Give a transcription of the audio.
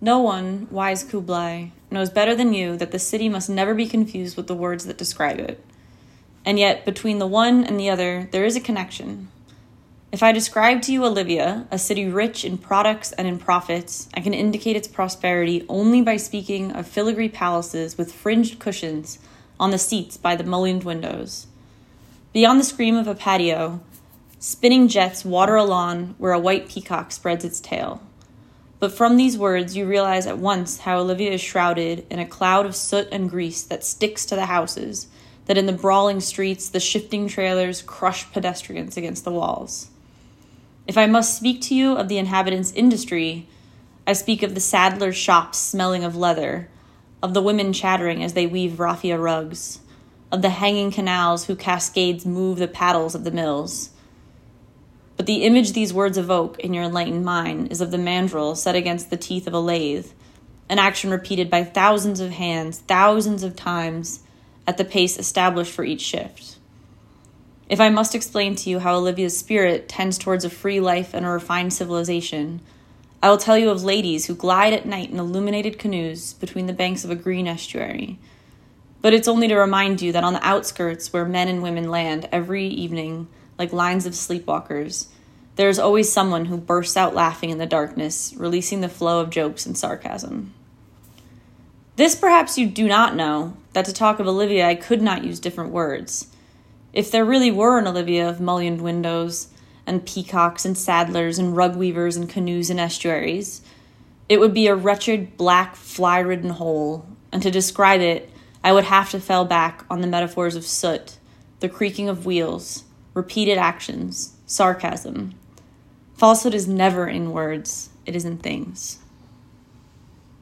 No one, wise Kublai, knows better than you that the city must never be confused with the words that describe it. And yet, between the one and the other, there is a connection. If I describe to you Olivia, a city rich in products and in profits, I can indicate its prosperity only by speaking of filigree palaces with fringed cushions on the seats by the mullioned windows. Beyond the scream of a patio, spinning jets water a lawn where a white peacock spreads its tail. But from these words, you realize at once how Olivia is shrouded in a cloud of soot and grease that sticks to the houses, that in the brawling streets, the shifting trailers crush pedestrians against the walls. If I must speak to you of the inhabitants' industry, I speak of the saddlers' shops smelling of leather, of the women chattering as they weave raffia rugs, of the hanging canals whose cascades move the paddles of the mills. But the image these words evoke in your enlightened mind is of the mandrel set against the teeth of a lathe, an action repeated by thousands of hands, thousands of times, at the pace established for each shift. If I must explain to you how Olivia's spirit tends towards a free life and a refined civilization, I will tell you of ladies who glide at night in illuminated canoes between the banks of a green estuary. But it's only to remind you that on the outskirts where men and women land every evening like lines of sleepwalkers, there is always someone who bursts out laughing in the darkness, releasing the flow of jokes and sarcasm. This perhaps you do not know, that to talk of Olivia I could not use different words. If there really were an Olivia of mullioned windows, and peacocks and saddlers and rug weavers and canoes and estuaries, it would be a wretched, black, fly-ridden hole, and to describe it, I would have to fall back on the metaphors of soot, the creaking of wheels, repeated actions, sarcasm. Falsehood is never in words, it is in things.